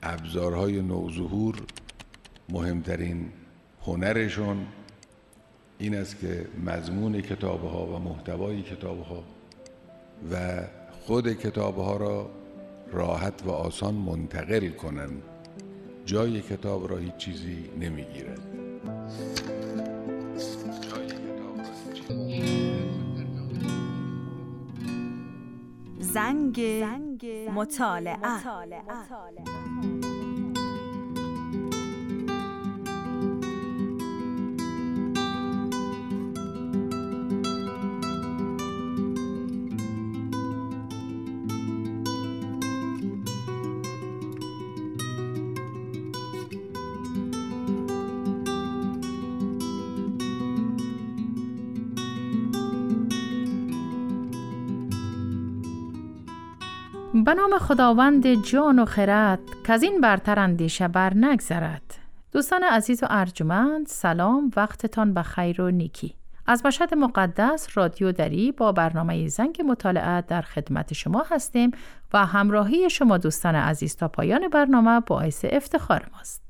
ابزارهای نوظهور مهمترین هنرشون این است که مضمون کتاب‌ها و محتوای کتاب‌ها و خود کتاب‌ها را راحت و آسان منتقل کنند. جای کتاب را هیچ چیزی نمیگیرد. زنگ مطالعه. به نام خداوند جان و خرد که از این برتر اندیشه بر نگذرد. دوستان عزیز و ارجمند، سلام، وقتتان بخیر و نیکی. از مشهد مقدس رادیو دری با برنامه زنگ مطالعه در خدمت شما هستیم و همراهی شما دوستان عزیز تا پایان برنامه باعث افتخار ماست.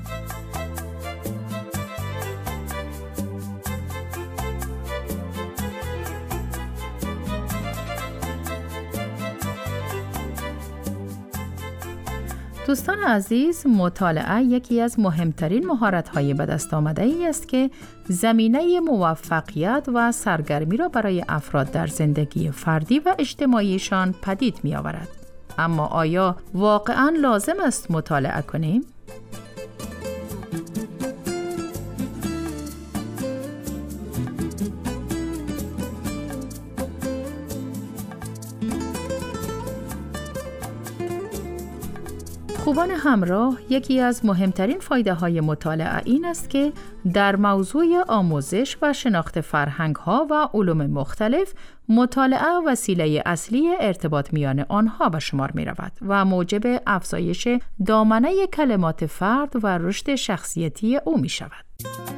دوستان عزیز، مطالعه یکی از مهمترین مهارت‌های به دست آمده‌ای است که زمینه موفقیت و سرگرمی را برای افراد در زندگی فردی و اجتماعیشان پدید می‌آورد. اما آیا واقعاً لازم است مطالعه کنیم؟ خوبان همراه، یکی از مهمترین فایده‌های مطالعه این است که در موضوع آموزش و شناخت فرهنگ‌ها و علوم مختلف، مطالعه وسیله اصلی ارتباط میان آنها به شمار می‌رود و موجب افزایش دامنه کلمات فرد و رشد شخصیتی او می‌شود.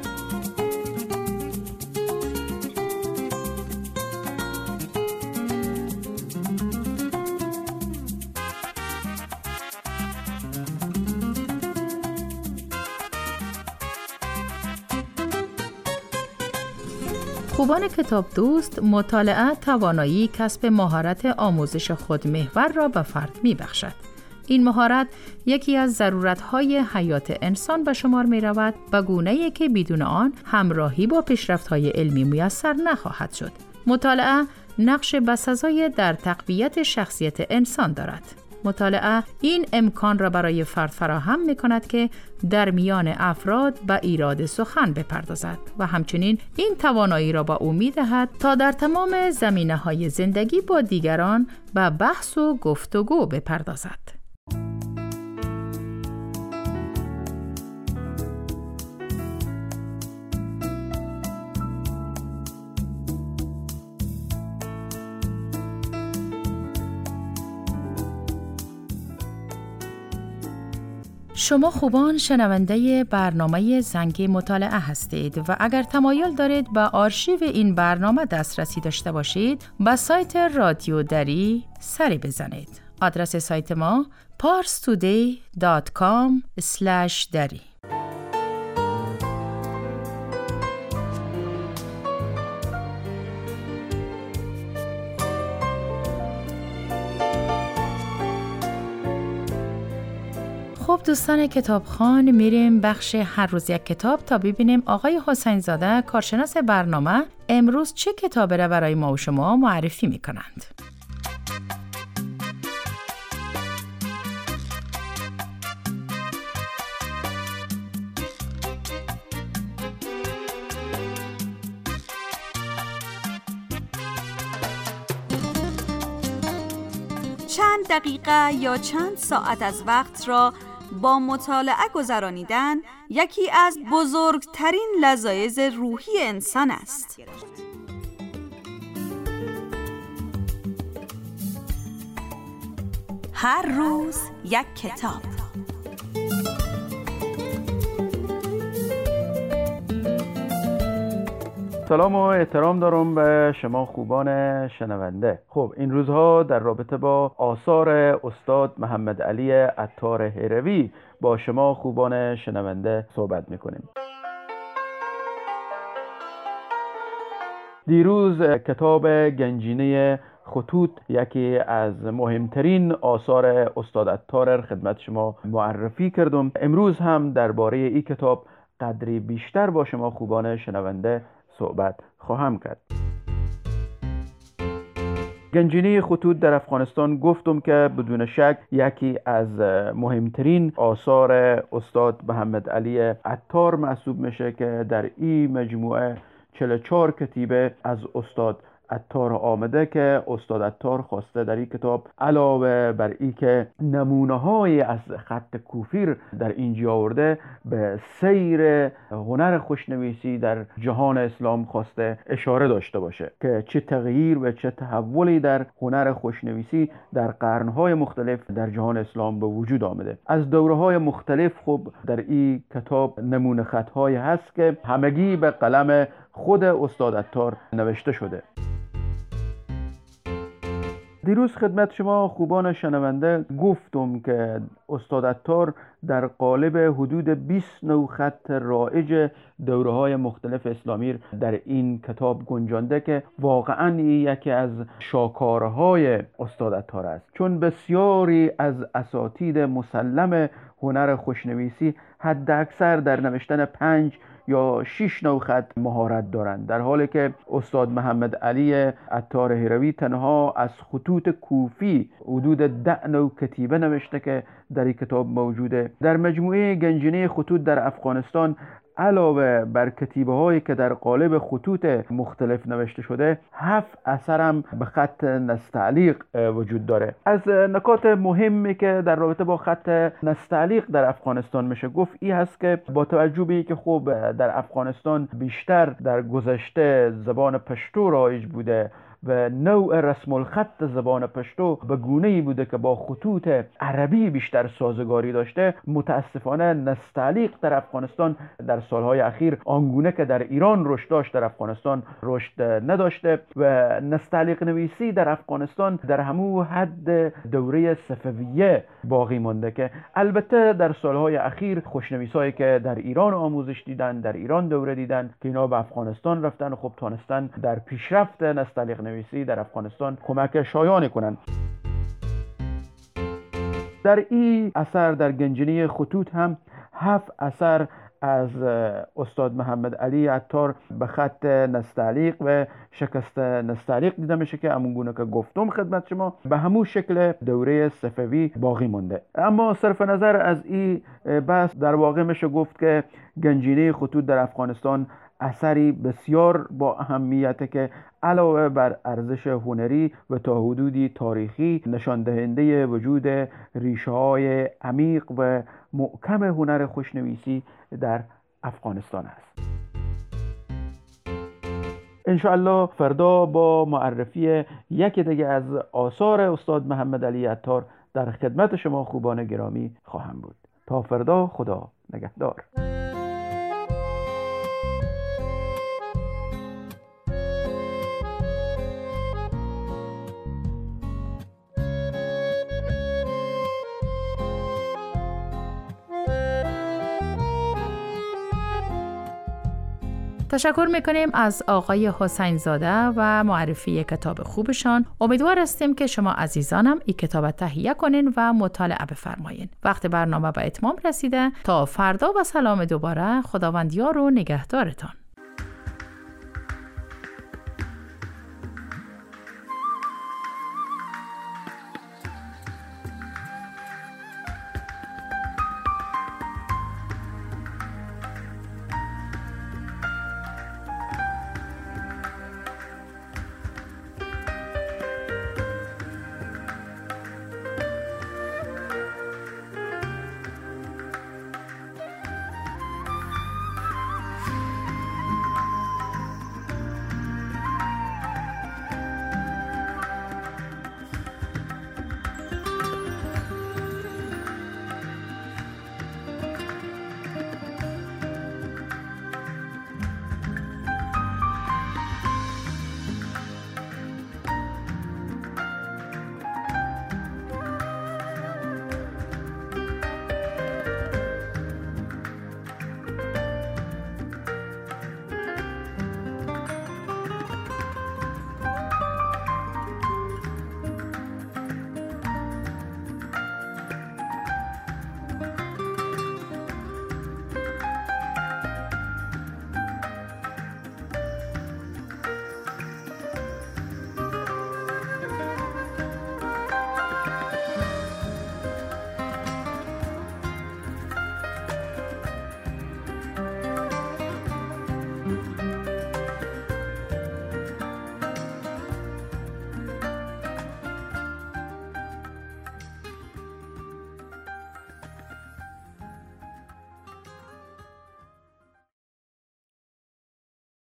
خوبان کتاب دوست، مطالعه توانایی کسب مهارت آموزش خودمحور را به فرد می‌بخشد. این مهارت یکی از ضرورت‌های حیات انسان به شمار می‌رود، به گونه‌ای که بدون آن همراهی با پیشرفت‌های علمی میسر نخواهد شد. مطالعه نقش بسزای در تقویت شخصیت انسان دارد. مطالعه این امکان را برای فرد فراهم می‌کند که در میان افراد به ایراد سخن بپردازد و همچنین این توانایی را به او می‌دهد تا در تمام زمینه‌های زندگی با دیگران به بحث و گفتگو بپردازد. شما خوبان شنونده برنامه زنگ مطالعه هستید و اگر تمایل دارید به آرشیو این برنامه دسترسی داشته باشید، به سایت رادیو دری سری بزنید. آدرس سایت ما parstoday.com/dari. خب دوستان کتابخوان، میریم بخش هر روز یک کتاب تا ببینیم آقای حسین زاده کارشناس برنامه امروز چه کتابی را برای ما و شما معرفی میکنند. چند دقیقه یا چند ساعت از وقت را با مطالعه گذرانیدن یکی از بزرگترین لذایذ روحی انسان است. هر روز یک کتاب. سلام و احترام دارم به شما خوبان شنونده. خب این روزها در رابطه با آثار استاد محمد علی عطار هروی با شما خوبان شنونده صحبت میکنیم. دیروز کتاب گنجینه خطوط، یکی از مهمترین آثار استاد عطار، خدمت شما معرفی کردم. امروز هم درباره این کتاب قدری بیشتر با شما خوبان شنونده صحبت خواهم کرد. گنجینه خطوط در افغانستان گفتم که بدون شک یکی از مهمترین آثار استاد محمد علی عطار محسوب میشه که در این مجموعه 44 کتیبه از استاد عطار آمده که استاد عطار خواسته در این کتاب علاوه بر این که نمونه‌های از خط کوفیر در اینجا آورده، به سیر هنر خوشنویسی در جهان اسلام خواسته اشاره داشته باشه که چه تغییر و چه تحولی در هنر خوشنویسی در قرن‌های مختلف در جهان اسلام به وجود آمده. از دوره‌های مختلف خب در این کتاب نمونه خط‌هایی هست که همگی به قلم خود استاد عطار نوشته شده. دیروز خدمت شما خوبان شنونده گفتم که استاد عطار در قالب حدود 20 نوع خط رایج دوره‌های مختلف اسلامی در این کتاب گنجانده که واقعاً یکی از شاکارهای استاد عطار است، چون بسیاری از اساتید مسلم هنر خوشنویسی حد اکثر در نوشتن 5 یا 6 نوع خط مهارت دارند، در حالی که استاد محمد علی عطار هروی تنها از خطوط کوفی حدود 10 نوع کتیبه نوشته که در این کتاب موجوده. در مجموعه گنجینه خطوط در افغانستان علاوه بر کتیبه هایی که در قالب خطوط مختلف نوشته شده، 7 اثر هم به خط نستعلیق وجود داره. از نکات مهمی که در رابطه با خط نستعلیق در افغانستان میشه گفت این هست که با توجه به اینکه خب در افغانستان بیشتر در گذشته زبان پشتو رایج بوده و نوع رسم الخط زبان پشتو به گونه‌ای بوده که با خطوط عربی بیشتر سازگاری داشته، متاسفانه نستعلیق در افغانستان در سالهای اخیر آنگونه که در ایران رشد داشت در افغانستان رشد نداشته و نستعلیق نویسی در افغانستان در همون حد دوره صفویه باقی مانده که البته در سالهای اخیر خوشنویسایی که در ایران آموزش دیدن، در ایران دوره دیدن که اینا به افغانستان رفتن و خب تانستن در پیشرفت نستعلیق نویسی در افغانستان کمک شایانی کنند. در این اثر در گنجینه خطوط هم 7 اثر از استاد محمد علی عطار به خط نستعلیق و شکست نستعلیق دیده میشه که همون گونه که گفتم خدمت شما به همون شکل دوره صفوی باقی مونده. اما صرف نظر از این بحث در واقع میشه گفت که گنجینه خطوط در افغانستان اثری بسیار با اهمیته که علاوه بر ارزش هنری و تا حدودی تاریخی نشان دهنده وجود ریشه‌های عمیق و محکم هنر خوشنویسی در افغانستان است. انشاءالله فردا با معرفی یکی دیگه از آثار استاد محمد علی عطار در خدمت شما خوبان گرامی خواهم بود. تا فردا، خدا نگهدار. تشکر میکنیم از آقای حسین زاده و معرفی کتاب خوبشان. امیدوار هستیم که شما عزیزانم این کتاب تهیه کنین و مطالعه بفرمایین. وقت برنامه به اتمام رسیده. تا فردا و سلام دوباره. خداوند یار و نگهدارتان.